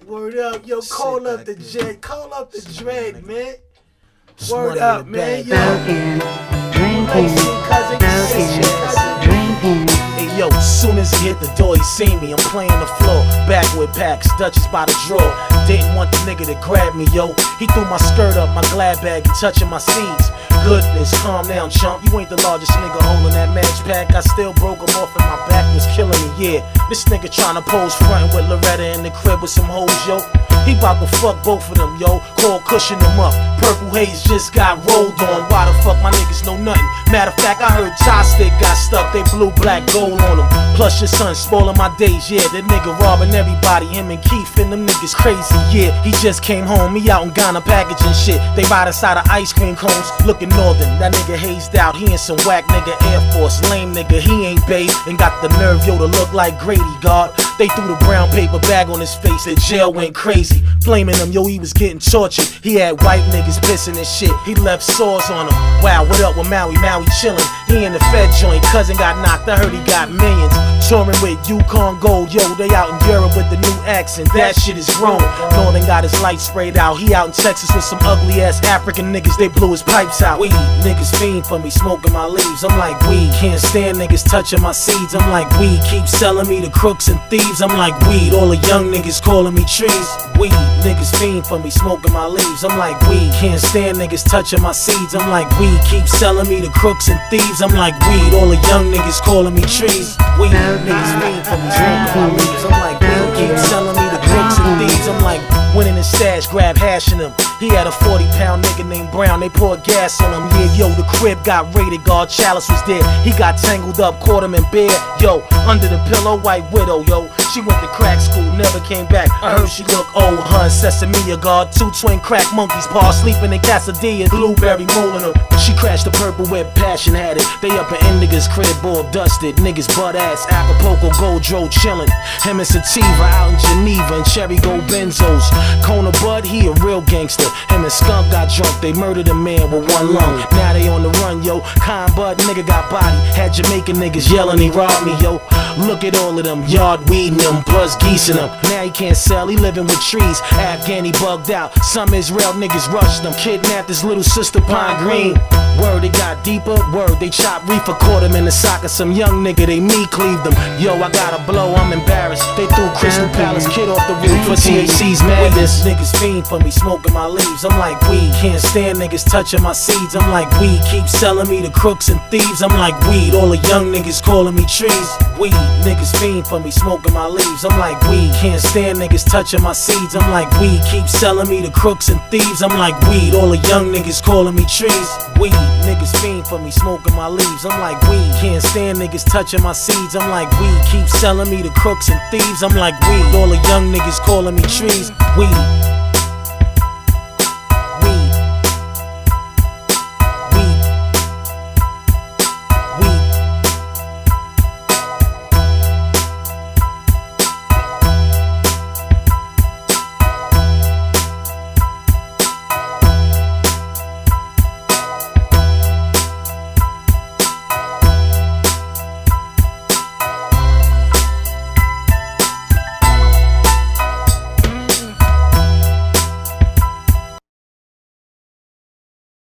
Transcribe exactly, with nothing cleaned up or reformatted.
Word up, yo, call up the J, call up the Dread, man. Word up, man, yo. Smoking, drinking, smoking, drinking. Hey, yo, soon as he hit the door, he seen me. I'm playing the floor, back with packs, Dutchess by the drawer. Didn't want the nigga to grab me, yo. He threw my skirt up, my glad bag, he touching my seeds. Goodness, calm down, chump. You ain't the largest nigga holding that match pack. I still broke him off and my back was killing me, yeah. This nigga tryna pose frontin' with Loretta in the crib with some hoes, yo. He bout to fuck both of them, yo. Call cushion them up. Purple haze just got rolled on. Why the fuck my niggas know nothing? Matter of fact, I heard Tie Stick got stuck. They blue, black, gold on him. Plus your son spoiling my days, yeah. That nigga robbing everybody. Him and Keith and them niggas crazy, yeah. He just came home. He out in Ghana packaging shit. They ride inside of ice cream cones. Looking northern. That nigga hazed out. He in some whack nigga Air Force. Lame nigga. He ain't bathed and got the nerve, yo, to look like Grady, God. They threw the brown paper bag on his face. The jail went crazy. Blaming him, yo, he was getting tortured. He had white niggas pissing and shit. He left sores on him. Wow, what up with Maui? Maui chillin'. He in the Fed joint. Cousin got knocked. I heard he got millions. Touring with Yukon Gold. Yo, they out in Europe with the new accent. That shit is grown. Northern got his lights sprayed out. He out in Texas with some ugly ass African niggas. They blew his pipes out. Weed niggas fiend for me, smoking my leaves. I'm like weed. Can't stand niggas touching my seeds. I'm like weed. Keep selling me to crooks and thieves. I'm like weed. All the young niggas calling me trees. Weed niggas fiend for me, smoking my leaves. I'm like weed. Can't stand niggas touching my seeds. I'm like weed. Keep selling me to crooks and thieves. I'm like weed. All the young niggas calling me trees. Weed niggas fiend for me, smoking my leaves. I'm like weed. Keep selling me to crooks and thieves. I'm like winning his stash, grab hashing him. He had a forty pound nigga named Brown. They poured gas on him. Yeah, yo, the crib got raided. God Chalice was there. He got tangled up, caught him in bed. Yo, under the pillow, white widow. Yo, she went to crack school, never came back. I heard she look old, huh? Sesame, a guard, two twin crack monkeys, paw sleeping in Casadilla, blueberry mooling her. She crashed the purple where Passion had it. They up in Indiga's crib, all dusted. Niggas butt ass, Acapulco, Goldro chillin'. Him and Sativa out in Geneva and Cherry Gold Benzos. Kona Bud, he a real gangster. Him and Skunk got drunk, they murdered a man with one lung. Now they on the run, yo. Con Bud, nigga got body. Had Jamaican niggas yelling, he robbed me, yo. Look at all of them, yard weeding them, buzz geesing them. Now he can't sell, he living with trees. Afghani bugged out, some Israel niggas rushed him. Kidnapped his little sister Pine Green. Word, it got deeper, word, they chopped reefer, caught him in the sock of some young nigga, they me cleaved him. Yo, I gotta blow, I'm embarrassed. They threw Crystal Palace kid off the roof for T H C's madness. Niggas fiend for me, smoking my leaves. I'm like weed, can't stand niggas touching my seeds. I'm like weed, keep selling me to crooks and thieves. I'm like weed, all the young niggas calling me trees. Weed, niggas fiend for me, smoking my leaves. I'm like weed, can't stand niggas touching my seeds. I'm like weed, keep selling me to crooks and thieves. I'm like weed, all the young niggas calling me trees. Weed, niggas fiend for me, smoking my leaves. I'm like weed, can't stand niggas touching my seeds. I'm like weed, keep selling me to crooks and thieves. I'm like weed, all the young niggas calling me trees. Weed.